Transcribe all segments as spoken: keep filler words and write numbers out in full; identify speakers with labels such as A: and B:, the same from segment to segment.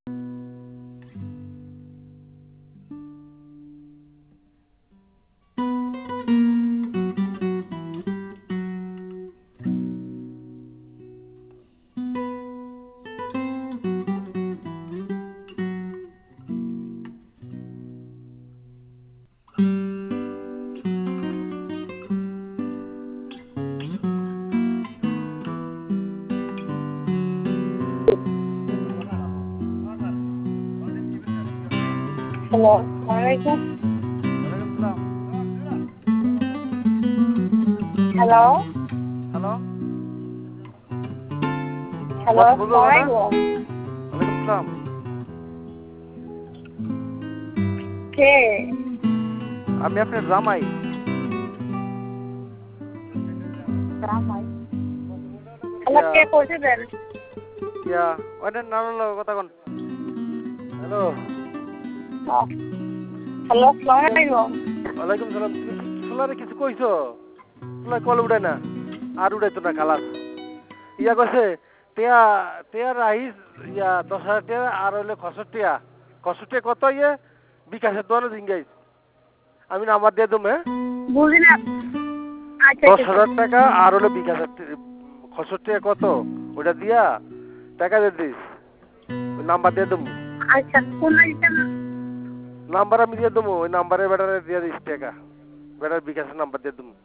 A: Hello, Assalamualaikum. Hello.
B: Hello.
A: Hello, Assalamualaikum.
B: Waalaikumsalam.
A: কে?
B: আমি আপনার জামাই।
A: জামাই। হ্যালো, কে কইতেছেন?
B: ইয়া, ওইটা নারল কথা কোন। হ্যালো।
A: হ্যালো, আসসালামু
B: ওয়ালাইকুম সালাম। ফুলারে কিছু কইছো? ফুলা কল উড়ায় না। আর উড়াইতো না খালাস। ইয়া কইছে টিয়া টিয়া রাইস ইয়া দশ হাজার টিয়া আর হইলে খসর টিয়া। খসর টিয়া কত ইয়ে? বিকাশের দোয়ানো জিঙ্গাইস। আমি নাম্বার দিয়ে দেবো হ্যাঁ?
A: বুঝি না। আচ্ছা
B: দশ
A: আচ্ছা।
B: হাজার টাকা আর হলো বিকাশের খসর টিয়া কত? ওটা দিয়া টাকা দিয়ে দিস। ওই নাম্বার দিয়ে দেবো।
A: আচ্ছা, কোন দিতেন?
B: নাম্বার আমি দিয়ে দেবো। ওই নাম্বারে বেটারে দিয়ে দিস টাকা। বেটার বিকাশের নাম্বার দিয়ে দেবো।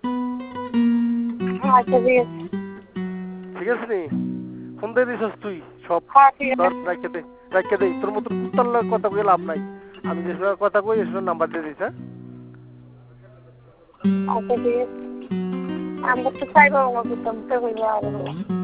A: আচ্ছা, ঠিক আছে।
B: ঠিক আছে নি? ফোন দিয়ে দিছস তুই সব।
A: হ্যাঁ, ঠিক আছে।
B: ধর রাখতে দে। রাখতে দে। তোর মতো কুত্তার লগে কথা কই লাভ নাই। আমি যে সময় কথা কই এই সময় নাম্বার দিয়ে দিস হ্যাঁ?
A: আচ্ছা, ঠিক আছে। আমরা তো চাইবো আমার কুত্তা মুখে কইবা আর